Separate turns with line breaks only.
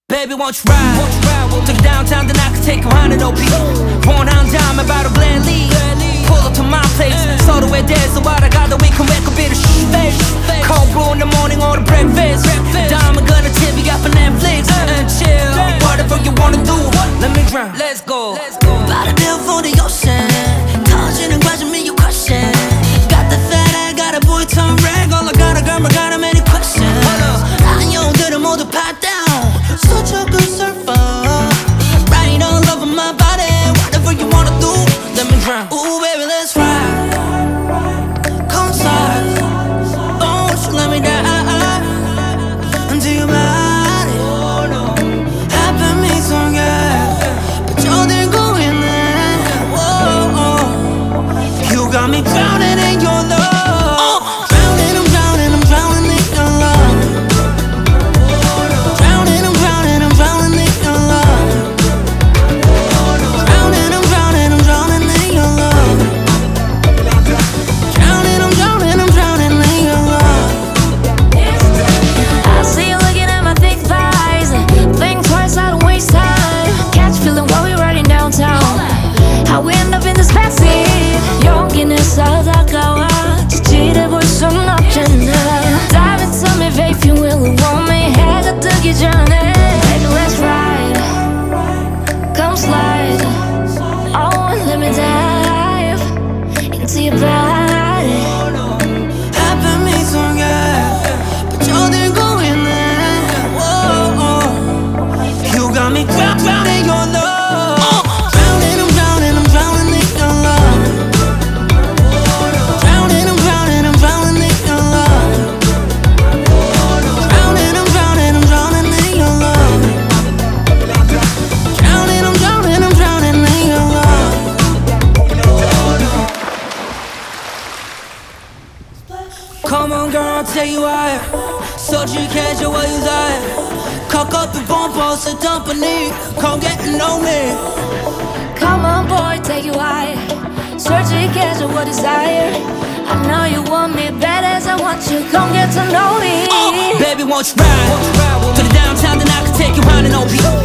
Baby, won't you ride to the downtown, then I can take you on an OP. Born on dime, about a Glenlee. Pull up to my place, so the way there's a lot I got that we can make a bit of face. Cold brew in the morning, or the breakfast. Diamond gonna tip you up for Netflix and chill. Whatever you wanna do, let me drown. Let's go.
About a bill for the ocean. 터지는 과정이 you question. Got the fat, I got a boy turn rag. All I got a girl, I got a many questions. 안녕들은 모두 pat down. Such a good surfer. Right all over my body. Whatever you wanna do, let me drown. Ooh, baby, let's ride. Come slide. Oh, won't you let me die until your body happy me so good. But you're there going there. Whoa, you got me drowning in your love. Drowning, I'm drowning, I'm drowning in your love. Drowning, I'm drowning, I'm drowning in your love. Drowning, I'm drowning, I'm drowning in your love. Drowning, I'm drowning, I'm drowning in your love.
I see you looking at my thick thighs. Think twice, I don't waste time. Catch feeling while we're riding downtown. How we end up in this backseat. 용기내서 다가와 지지해볼 순 없잖아. Dive into me, babe, if you really want me. 해가 뜨기 전에 Baby, let's ride. Come slide. Oh, let me dive into your body.
Happy me so good. But you're there going there. Whoa, you got me drowning in your love. Drowning, I'm drowning, I'm drowning in your love. Drowning, I'm drowning, I'm drowning in your love. Drowning, I'm drowning, I'm drowning in your love. Drowning, I'm drowning, I'm drowning in your love.
Come on, girl, I'll tell you why. 솔직해져 what you like. 가깝게 뻔뻔 쓰던 뻔히 Come get to know me.
Come on, boy, take you higher. 솔직해져 what desire. I know you want me bad as I want you. Come get to know me.
Baby, won't you ride to the downtown, then I can take you on an OP.